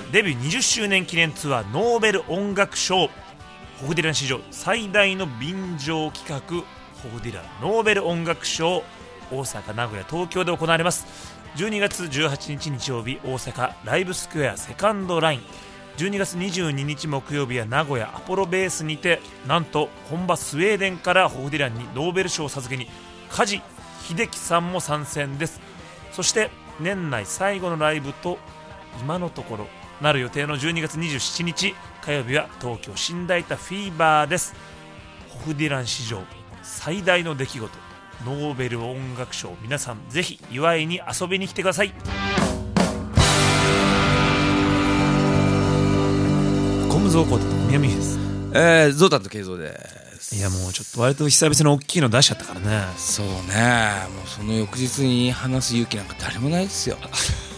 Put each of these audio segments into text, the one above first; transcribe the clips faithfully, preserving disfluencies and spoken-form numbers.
デビューにじゅっしゅうねん記念ツアーノーベル音楽賞、ホフディラン史上最大の便乗企画、ホフディランノーベル音楽賞、大阪、名古屋、東京で行われます。じゅうにがつじゅうはちにち日曜日、大阪ライブスクエアセカンドライン、じゅうにがつにじゅうににち木曜日は名古屋アポロベースにて、なんと本場スウェーデンからホフディランにノーベル賞を授けに梶秀樹さんも参戦です。そして年内最後のライブと今のところなる予定のじゅうにがつにじゅうしちにち火曜日は東京新大田フィーバーです。ホフディラン史上最大の出来事、ノーベル音楽賞、皆さんぜひ祝いに遊びに来てください。コムゾーコートと宮城です。 えー、ゾウタンと慶三です。 いやもうちょっと割と久々の大きいの出しちゃったからね。 そうね、もうその翌日に話す勇気なんか誰もないですよ。はい。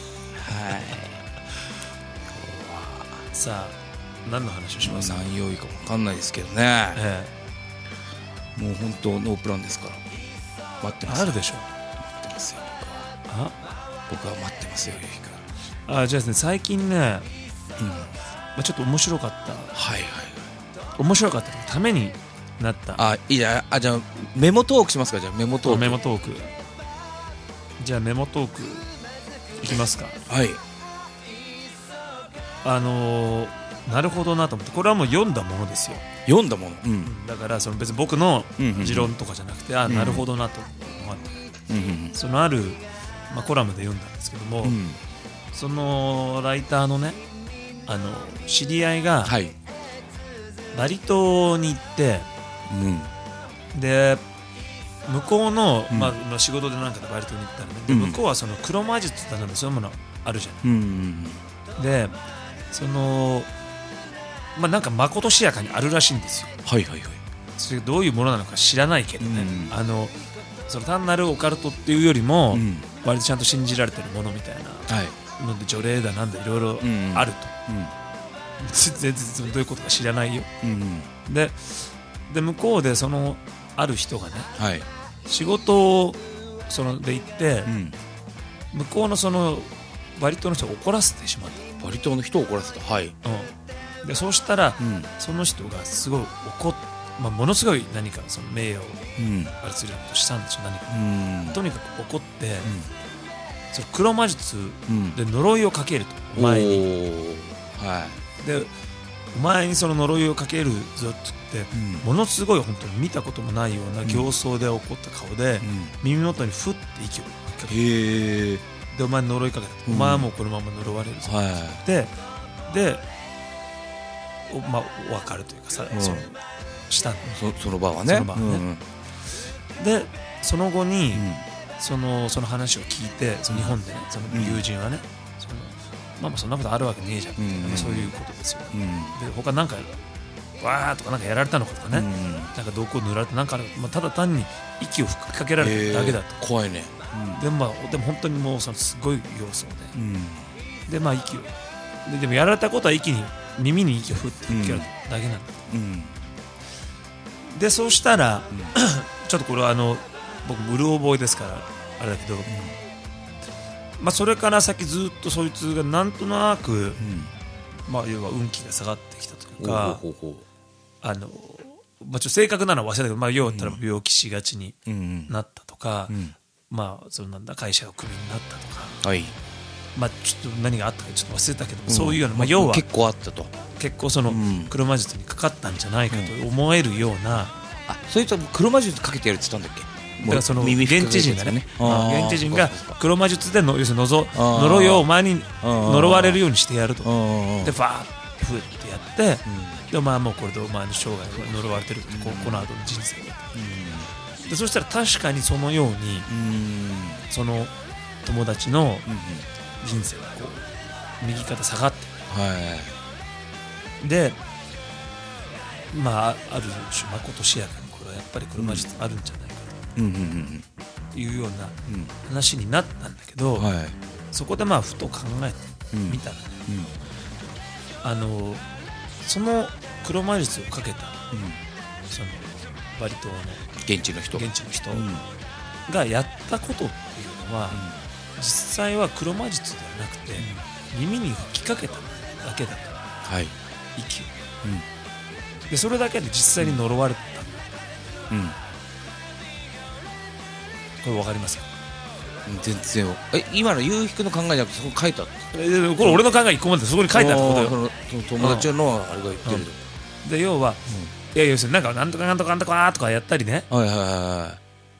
さあ何の話をしますか。 何用意か分かんないですけどね、 ええ、もう本当ノープランですから待ってます。 あるでしょ。 待ってますよ僕あは。僕は待ってますよ、ゆうひくん。 あ、じゃあですね、最近ね、 うん、 まあ、ちょっと面白かった、 はいはい、 面白かったためになった。 あ、いいじゃん。あ、じゃあメモトークしますか。じゃあメモトーク。 メモトーク。じゃあメモトークいきますか。 はい。 あのー、なるほどなと思って、これはもう読んだものですよ。 読んだもの、うん、 だからその別に僕の持論とかじゃなくて、あ、 うん、 なるほどなと思って、 うん、 そのある、まあ、コラムで読んだんですけども、うん、そのライターのね、あの知り合いがバリ島に行って、うん、で向こうの、うん、まあ、仕事でなんかでバリ島に行ったらね、で向こうはその黒魔術だなんてそういうものあるじゃん、うん、でその、まあ、なんかまことしやかにあるらしいんですよ。 はいはいはい。 それどういうものなのか知らないけどね、うん、あのその単なるオカルトっていうよりも、うん、割とちゃんと信じられてるものみたいなので、除霊だなんだいろいろあると、うんうん、全然どういうことか知らないよ、うんうん、で, で向こうでそのある人がね、はい、仕事をそので行って、うん、向こうのそのバリ島の人を怒らせてしまった。 バリ島の人を怒らせた。はい、 うん、でそうしたら、うん、その人がすごい怒っ、まあ、ものすごい何かその名誉をあれするようなことしたんでしょ、何か、うん、とにかく怒って、うん、その黒魔術で呪いをかけると、お前に、はい、でお前にその呪いをかけるぞって言って、うん、ものすごい本当に見たこともないような形相で怒った顔で、うん、耳元にふって息をかける。へでお前に呪いかけた、うん、お前はもうこのまま呪われるぞって言って、はい、で、まあ、お別れというかさ、うん、そのしたんそ, その場はね、その場はね、うんうん、でその後に、うん、そ, のその話を聞いて、その日本でね、その友人はね、うん、そのまあ、まあそんなことあるわけねえじゃん、うん、なんかそういうことですよ、うん、で他なんかわーとかなんかやられたのかとかね、うん、なんかどこ塗られてなんかある、まあ、ただ単に息を吹きかけられてるだけだと。 怖いね、 うん、で, まあ、でも本当にもうそのすごい要素で、うん、でまあ息を で, でもやられたことは息に耳に息を振って吹きかけられただけなんだと、うん、でそうしたら、うん、ちょっとこれはあの僕うる覚えですからあれだけど、うん、まあ、それから先ずっとそいつがなんとなく、うん、まあ、要は運気が下がってきたというか、ほうほうほう、あの、まあ、ちょっと正確なのは忘れたけど、まあ、要は病気しがちになったとか、うんうん、まあ、そのなんだ会社がクビになったとか、はい、まあ、ちょっと何があったかちょっと忘れたけども、うん、そういうような、まあ、要は結構あったと、 結構その黒魔術にかかったんじゃないかと思えるような、うん、 あ、そいつは黒魔術かけてやるって言ったんだっけ。 だからその現地人がね、現地人が黒魔術での要するに呪いをお前に呪われるようにしてやると、でバーッとふってやって、うん、でお前はもうこれでお前の生涯が呪われてると、うん、こ, この後の人生が、うん、でそしたら確かにそのように、うん、その友達の人生がこう右肩下がって、はい、でまあある種まことしやかにこれはやっぱり黒魔術あるんじゃないかというような話になったんだけど、はい、そこでまあふと考えてみたらね、うんうん、あのその黒魔術をかけた、うん、そのバリ島の現地の人現地の人がやったことっていうのは、うん、実際は黒魔術ではなくて、うん、耳に吹きかけただけだと、 はい、 息を、うん、でそれだけで実際に呪われた、うん、これ分かりますか？ 全然え今のゆうひくんの考えじゃなくてそこに書いてあった。 えこれ俺の考え一個までそこに書いてあったことよ。 そのその友達のあれが言ってる、 うん、で要は、うん、いや要するになんかなんとかなんとかなんとかとかやったりね、はいはいはい、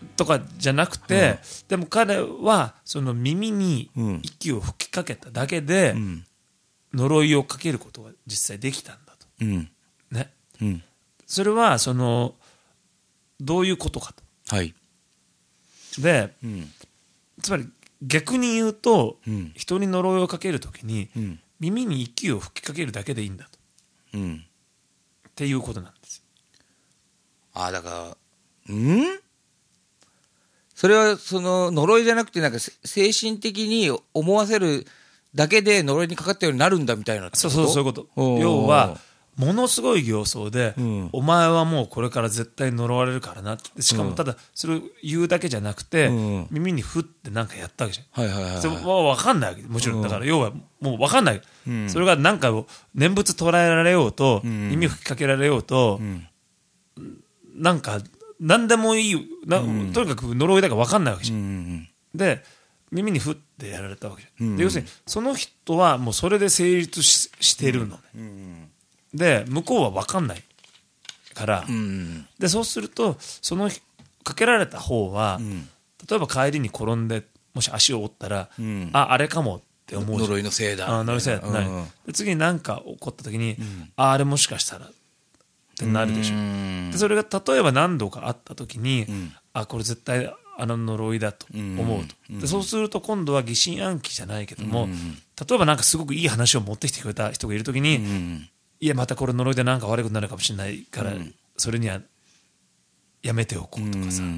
とかじゃなくて、うん、でも彼はその耳に息を吹きかけただけで、うん、呪いをかけることが実際できたんだと、うんねうん、それはそのどういうことかと、はい、で、うん、つまり逆に言うと、うん、人に呪いをかけるときに、うん、耳に息を吹きかけるだけでいいんだと、うん、っていうことなんです。 ああだからんそれはその呪いじゃなくてなんか精神的に思わせるだけで呪いにかかったようになるんだみたいなこと。 そうそうそういうこと。要はものすごい形相で、うん、お前はもうこれから絶対呪われるからなって、しかもただそれを言うだけじゃなくて、うん、耳にふってなんかやったわけじゃん、はいはいはいはい、それは分かんないわけもちろん、うん、だから要はもう分かんない、うん、それが何かを念仏捉えられようと、うん、耳吹きかけられようと、うん、なんか何でもいいな、うん、とにかく呪いだから分かんないわけじゃん、うん、で耳にふってやられたわけじゃん、うん、で要するにその人はもうそれで成立 し, してるのね、うんうんで向こうは分かんないから、うん、でそうするとそのかけられた方は、うん、例えば帰りに転んでもし足を折ったら、うん、ああれかもって思う。 呪いのせいだ。 あ呪いのせいだってなる、うん、で次に何か起こった時に、うん、ああれもしかしたらってなるでしょ、うん、でそれが例えば何度かあった時に、うん、あこれ絶対あの呪いだと思うと、うん、でそうすると今度は疑心暗鬼じゃないけども、うん、例えばなんかすごくいい話を持ってきてくれた人がいる時に、うんいやまたこれ呪いでなんか悪くなるかもしれないから、うん、それにはやめておこうとかさ、うん、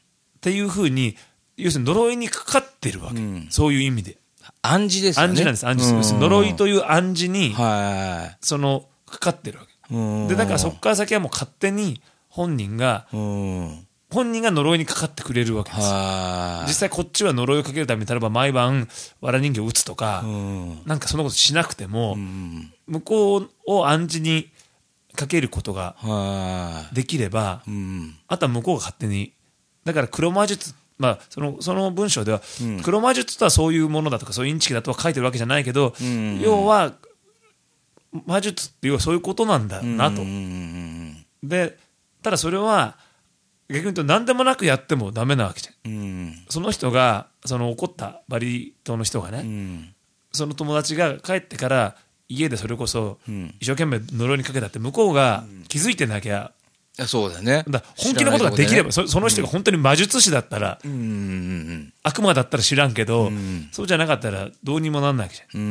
っていうふうに要するに呪いにかかってるわけ、うん、そういう意味で暗示ですよね。 暗示なんです暗示です、うん、呪いという暗示に、はい、そのかかってるわけ、うん、でだからそこから先はもう勝手に本人が、うん、本人が呪いにかかってくれるわけです。実際こっちは呪いをかけるために例えば毎晩わら人形を打つとか、うん、なんかそんなことしなくても、うん向こうを暗示にかけることができれば、うん、あとは向こうが勝手にだから黒魔術、まあ、その、その文章では、うん、黒魔術とはそういうものだとかそういうインチキだとは書いてるわけじゃないけど、うん、要は魔術っていうのはそういうことなんだなと、うん、でただそれは逆に言うと何でもなくやってもダメなわけじゃん、うん、その人がその怒ったバリ島の人がね、うん、その友達が帰ってから家でそれこそ一生懸命呪いにかけたって向こうが気づいてなきゃ、 うん、そうだね。 だ本気のことができれば そ, その人が本当に魔術師だったら、うん、悪魔だったら知らんけど、うん、そうじゃなかったらどうにもなんないわけじゃん、うん、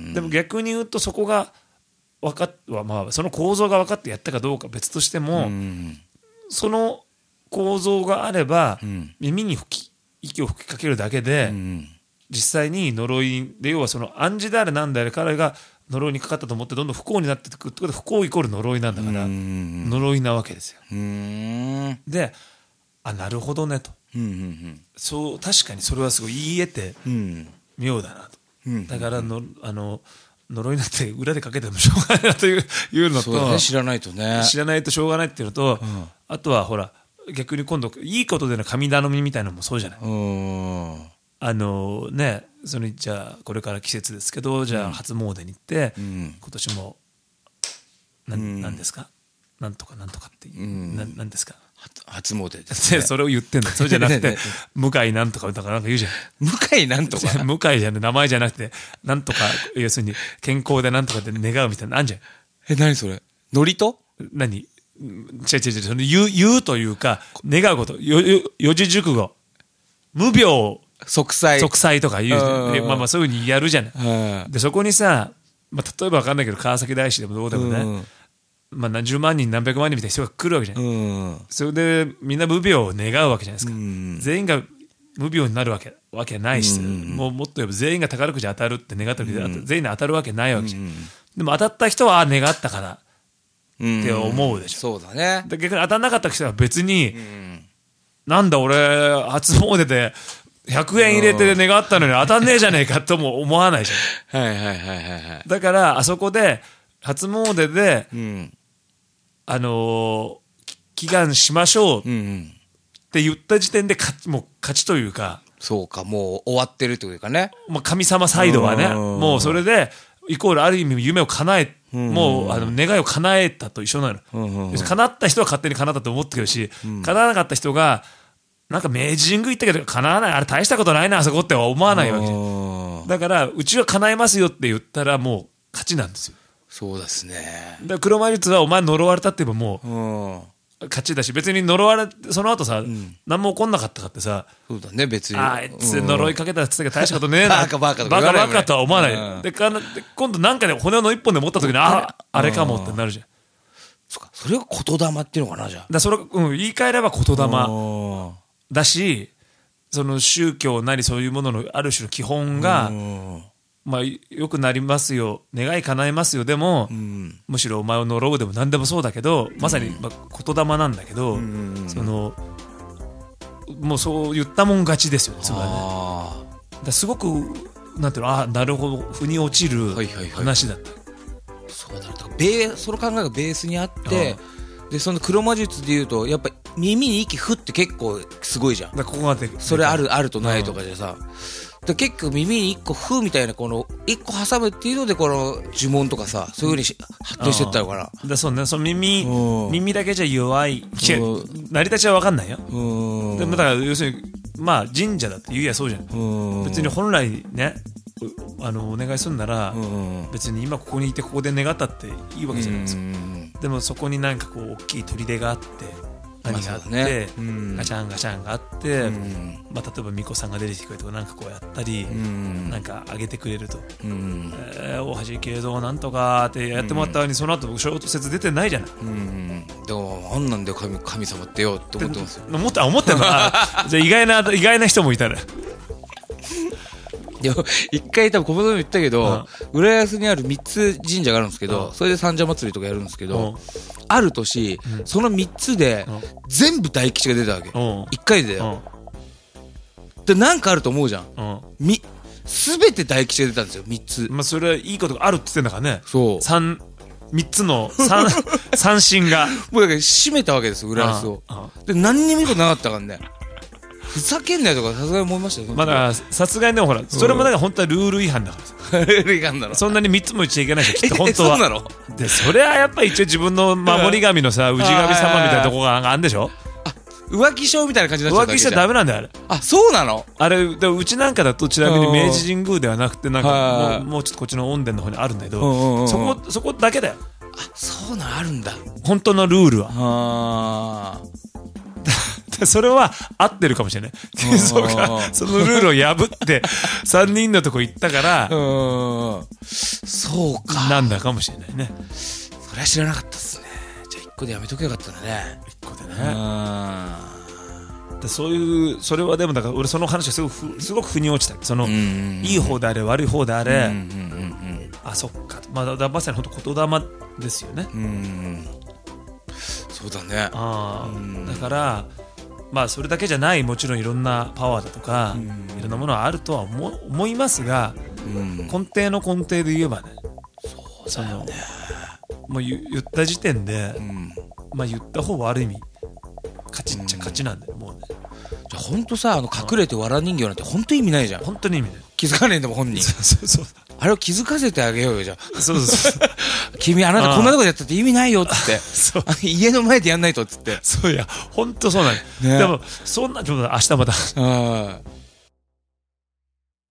でも逆に言うとそこが分かっ、まあ、その構造が分かってやったかどうか別としても、うん、その構造があれば、うん、耳に吹き息を吹きかけるだけで、うん、実際に呪いで要はその暗示であれなんであれ彼が呪いにかかったと思ってどんどん不幸になっていくってことで不幸イコール呪いなんだから呪いなわけですよ。うーんであなるほどねと、うんうんうん、そう確かにそれはすごい言い得て妙だなと、うんうんうん、だからのあの呪いなんて裏でかけてもしょうがないなといういうのとそうだ、ね、知らないとね知らないとしょうがないっていうのと、うん、あとはほら逆に今度いいことでの神頼みみたいなのもそうじゃない。うんあのねそのじゃあこれから季節ですけどじゃあ初詣に行って、うん、今年も何、うん、なんですかなんとかなんとかっていう、うん、ななんですか初詣ですねそれを言ってんだそれじゃなくて向井なんとかとかなんか言うじゃん向井なんとか向井じゃね名前じゃなくてなんとか要するに健康でなんとかで願うみたいなのあんじゃん。 え何それノリと何違う違う違うその言う言うというか願うことよよ四字熟語無病息災息災とか言う、まあまあそういう風にやるじゃない。でそこにさ、まあ、例えば分かんないけど川崎大師でもどうでもね、うん、まあ何十万人何百万人みたいな人が来るわけじゃない、うん、それでみんな無病を願うわけじゃないですか、うん、全員が無病になるわけわけないし、うん、もうもっと言えば全員が宝くじ当たるって願ったわけで、うん、全員に当たるわけないわけじゃん、うん、でも当たった人は願ったからって思うでしょ、 うん、そうだね。 で逆に当たんなかった人は別に、うん、なんだ俺初詣でひゃくえん入れて願ったのに当たんねえじゃねえかとも思わないじゃん。はいはいはいはいはい。 だからあそこで初詣で、 うん、 あのー、祈願しましょうって言った時点で勝ち、もう勝ちというか。 そうか、もう終わってるというかね。 もう神様サイドはね、もうそれでイコールある意味夢を叶え、もうあの願いを叶えたと一緒なの。叶った人は勝手に叶ったと思ってるし、叶わなかった人がなんか明治神宮行ったけど叶わない、あれ大したことないなあそこっては思わないわけじゃん。だからうちは叶えますよって言ったらもう勝ちなんですよ。 そうですね。 だから黒魔術はお前呪われたって言えばもう勝ちだし、別に呪われその後さ、うん、何も起こんなかったかってさ、 そうだね別にあいつ呪いかけたって言ったけど大したことねえなバカバカとかバカバカとは思わない、うん、でかなで今度なんかで骨の一本で持った時にああれかもってなるじゃん。 そっか、それが言霊っていうのかな。じゃあだそれ、うん、言い換えれば言霊だし、その宗教なりそういうもののある種の基本が、まあ、よくなりますよ、願い叶えますよ、でも、うん、むしろお前を呪うでも何でもそうだけど、まさに、まあ、言霊なんだけど、うん、そのもうそう言ったもん勝ちですよね、つまりね。だすごくなんていうの、あなるほど腑に落ちる話だった。 そうだ、だからベーその考えがベースにあって、でその黒魔術でいうとやっぱり耳に息ふって結構すごいじゃん。 だここまでそれあるあるとないとかでさ、で結構耳に一個ふみたいなこの一個挟むっていうのでこの呪文とかさそういう風に発展してったのかな。 だそうね、その耳耳だけじゃ弱い、成り立ちは分かんないよ。でもだから要するにまあ神社だって言うやそうじゃん。別に本来ねあのお願いするなら別に今ここにいてここで願ったっていいわけじゃないですか。でもそこになんかこう大きい砦があって何があって、ね、ガチャンガチャンがあって、まあ、例えば巫女さんが出てきてくれるとかなんかこうやったりなんかあげてくれると、えー、大橋慶三なんとかってやってもらったのにその後小説出てないじゃない。 でも何なんだよ 神, 神様ってよって思ってますよ。 思って思ってんのじゃあ意外な意外な人もいたね。 でも一回多分小室でも言ったけど、うん、浦安にあるみっつ神社があるんですけど、うん、それで三社祭りとかやるんですけど、うん、ある年、うん、そのみっつで、うん、全部大吉が出たわけ、うん、いっかいでだよ、うん、でなんかあると思うじゃん、うん、み全て大吉が出たんですよみっつ。 まあそれはいいことがあるって言ってんだからね。そう三みっつの三三振がもうだから締めたわけですよ浦安を。で何にもいいことなかったからね。ふざけんなよとかさすがに思いましたよ。 まださすがにでもほらそれもだから本当はルール違反だからルール違反だろ。 そんなにみっつも言っちゃいけないしきっと本当は。 そうなの。 でそれはやっぱり一応自分の守り神のさ氏神様みたいなとこがあんでしょ。 あ浮気症みたいな感じになっちゃう。 浮気しちゃダメなんだよあれ。 あそうなの。 あれでうちなんかだとちなみに明治神宮ではなくてなんかもう、もうちょっとこっちの恩殿の方にあるんだけど、そこそこだけだよ。 あそうなんあるんだ本当のルールは。あそれは合ってるかもしれない。そうか、そのルールを破ってさんにんのとこ行ったからそうかなんだかもしれないね。 それは知らなかったっすね。じゃあいっこでやめとけばよかったんだね。 いっこでね。でそういうそれはでもだから俺その話がすごくすごく腑に落ちた。そのいい方であれ悪い方であれ、あそっか、まあだまさに本当言霊ですよね。うんそうだね。 あだからまあそれだけじゃないもちろんいろんなパワーだとかいろんなものはあるとは 思, 思いますが、根底の根底で言えばね、 そうだよね。 もう 言, 言った時点で、まあ言った方はある意味勝ちっちゃ勝ちなんだよ、もうね。 じゃあ本当さあの隠れて笑人形なんて本当意味ないじゃん。 本当に意味ない。 気づかねえんだもん本人。 そうそうそう。 あれを気づかせてあげようよじゃあ。 そうそうそう。 君あなたこんなとこでやったって意味ないよっつって。そう家の前でやんないとっつって。 そういや本当そうなんだ、ね。でもそんなちょっと明日また。